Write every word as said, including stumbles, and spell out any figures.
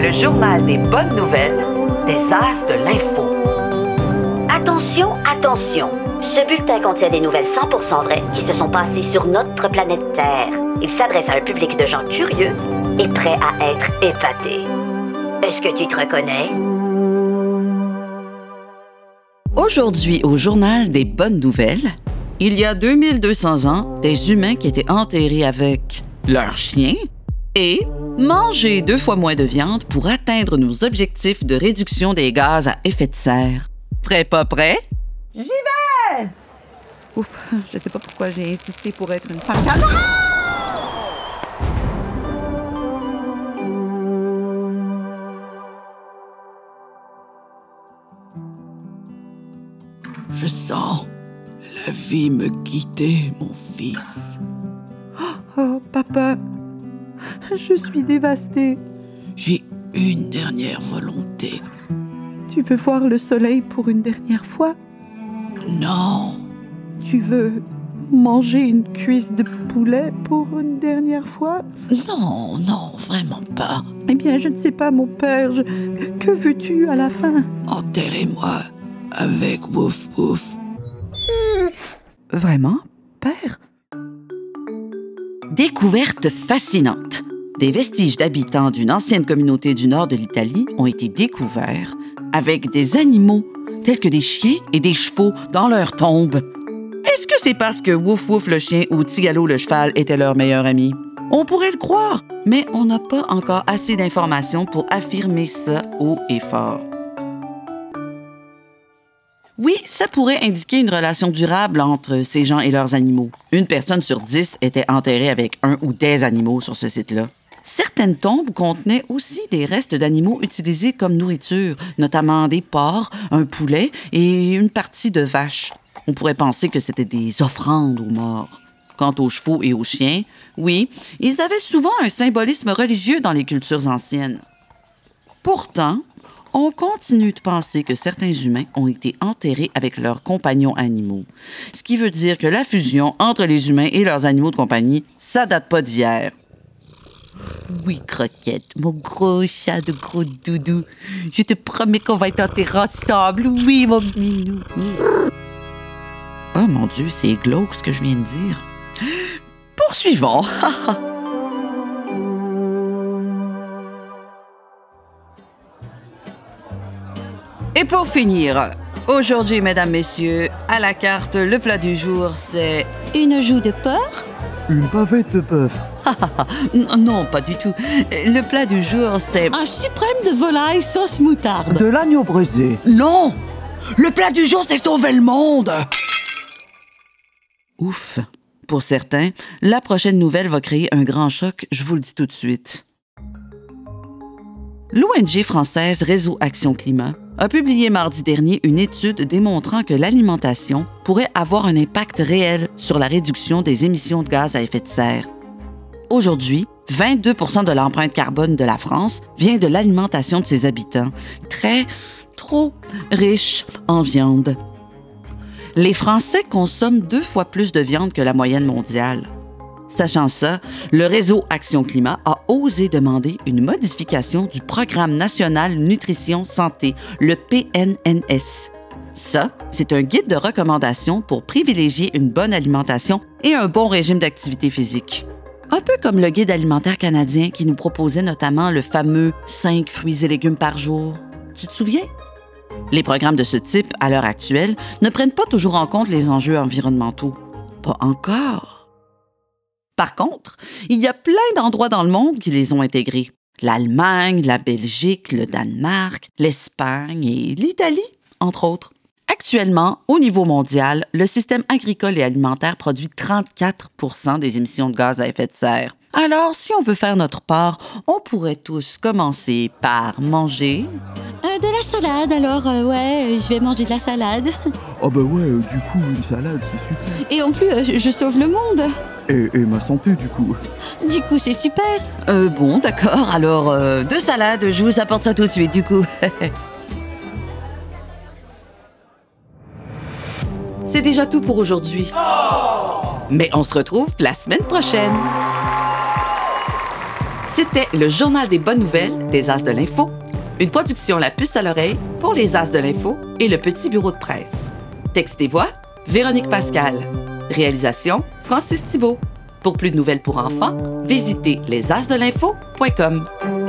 le journal des bonnes nouvelles des As de l'info. Attention, attention! Ce bulletin contient des nouvelles cent pour cent vraies qui se sont passées sur notre planète Terre. Il s'adresse à un public de gens curieux et prêts à être épatés. Est-ce que tu te reconnais? Aujourd'hui, au journal des bonnes nouvelles, il y a deux mille deux cents ans, des humains qui étaient enterrés avec leurs chiens et manger deux fois moins de viande pour atteindre nos objectifs de réduction des gaz à effet de serre. Prêt, pas prêt? J'y vais! Ouf, je sais pas pourquoi j'ai insisté pour être une femme calme. Je sens la vie me quitter, mon fils. Oh, papa, je suis dévastée. J'ai une dernière volonté. Tu veux voir le soleil pour une dernière fois? Non. Tu veux manger une cuisse de poulet pour une dernière fois? Non, non, vraiment pas. Eh bien, je ne sais pas, mon père. Je... Que veux-tu à la fin? Enterrez-moi avec Wouf Wouf. Vraiment, père? Découverte fascinante. Des vestiges d'habitants d'une ancienne communauté du nord de l'Italie ont été découverts avec des animaux tels que des chiens et des chevaux dans leur tombe. Est-ce que c'est parce que Wouf Wouf le chien ou Tigalo le cheval étaient leurs meilleurs amis? On pourrait le croire, mais on n'a pas encore assez d'informations pour affirmer ça haut et fort. Oui, ça pourrait indiquer une relation durable entre ces gens et leurs animaux. Une personne sur dix était enterrée avec un ou des animaux sur ce site-là. Certaines tombes contenaient aussi des restes d'animaux utilisés comme nourriture, notamment des porcs, un poulet et une partie de vache. On pourrait penser que c'était des offrandes aux morts. Quant aux chevaux et aux chiens, oui, ils avaient souvent un symbolisme religieux dans les cultures anciennes. Pourtant, on continue de penser que certains humains ont été enterrés avec leurs compagnons animaux. Ce qui veut dire que la fusion entre les humains et leurs animaux de compagnie, ça date pas d'hier. Oui, Croquette, mon gros chat de gros doudou. Je te promets qu'on va être enterrés ensemble. Oui, mon minou. Oh mon Dieu, c'est glauque ce que je viens de dire. Poursuivons. Et pour finir, aujourd'hui, mesdames, messieurs, à la carte, le plat du jour, c'est... Une joue de porc? Une bavette de bœuf. Non, pas du tout. Le plat du jour, c'est... Un suprême de volaille sauce moutarde. De l'agneau braisé. Non! Le plat du jour, c'est sauver le monde! Ouf. Pour certains, la prochaine nouvelle va créer un grand choc, je vous le dis tout de suite. L'O N G française Réseau Action Climat a publié mardi dernier une étude démontrant que l'alimentation pourrait avoir un impact réel sur la réduction des émissions de gaz à effet de serre. Aujourd'hui, vingt-deux pour cent de l'empreinte carbone de la France vient de l'alimentation de ses habitants, très, trop riche en viande. Les Français consomment deux fois plus de viande que la moyenne mondiale. Sachant ça, le Réseau Action Climat a osé demander une modification du Programme national Nutrition Santé, le P N N S. Ça, c'est un guide de recommandations pour privilégier une bonne alimentation et un bon régime d'activité physique. Un peu comme le guide alimentaire canadien qui nous proposait notamment le fameux cinq fruits et légumes par jour. Tu te souviens? Les programmes de ce type, à l'heure actuelle, ne prennent pas toujours en compte les enjeux environnementaux. Pas encore. Par contre, il y a plein d'endroits dans le monde qui les ont intégrés. L'Allemagne, la Belgique, le Danemark, l'Espagne et l'Italie, entre autres. Actuellement, au niveau mondial, le système agricole et alimentaire produit trente-quatre pour cent des émissions de gaz à effet de serre. Alors, si on veut faire notre part, on pourrait tous commencer par manger... Euh, de la salade, alors, euh, ouais, je vais manger de la salade. Ah bah ouais, euh, du coup, une salade, c'est super. Et en plus, euh, je, je sauve le monde. Et, et ma santé, du coup. Du coup, c'est super. Euh, bon, d'accord, alors, euh, deux salades, je vous apporte ça tout de suite, du coup. C'est déjà tout pour aujourd'hui. Mais on se retrouve la semaine prochaine. C'était le Journal des bonnes nouvelles des As de l'Info, une production La Puce à l'oreille pour les As de l'Info et le Petit Bureau de presse. Texte et voix, Véronique Pascal. Réalisation, Francis Thibault. Pour plus de nouvelles pour enfants, visitez les as de l'info point com.